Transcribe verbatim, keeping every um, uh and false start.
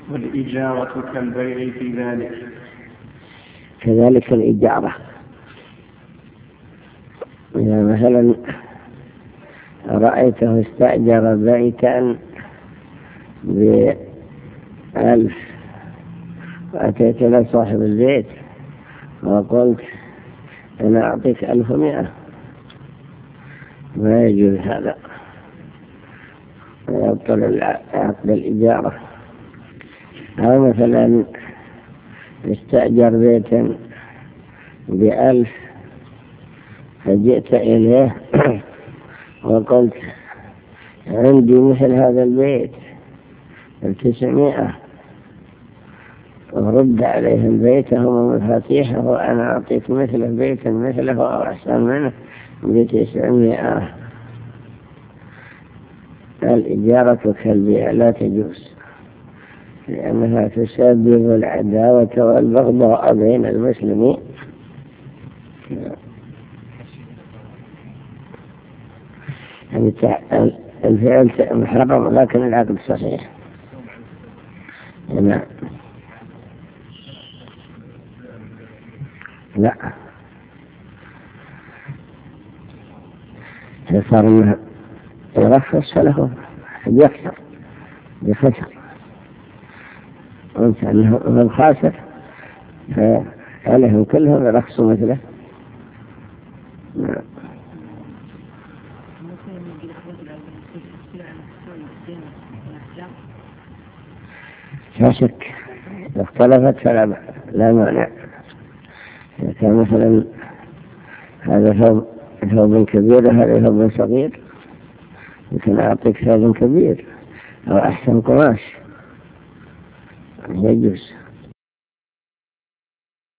والإجارة كالبيع في ذلك. كذلك الإجارة، إذا مثلا رأيته استأجر بيتا بألف وأتيت إلى صاحب البيت وقلت أنا أعطيك ألف ومئة، ما يجوز هذا، يبطل عقد الإجارة. أو مثلا استأجر بيتا بألف فجئت إليه وقلت عندي مثل هذا البيت بتسعمائة، ورد عليهم بيتهم ومفاتيحه وأنا أعطيك مثل بيتا مثله أو أحسن منه بتسعمائة. الإجارة كالبيع لا تجوز، لأنها تسبب العداوة والبغضاء بين المسلمين. الفعل محرم لكن العقد صحيح. لا لا صار انه يرخص فله يكسر بخسر، وانت انه هو خاسر فعليهم كلهم يرخصوا مثله. لا شك إذا اختلفت فلا لا مانع. إذا كان مثلا هذا ثوب ثوب كبير وهذا ثوب صغير، يمكن أعطيك ثوب كبير أو أحسن قماش، يجوز.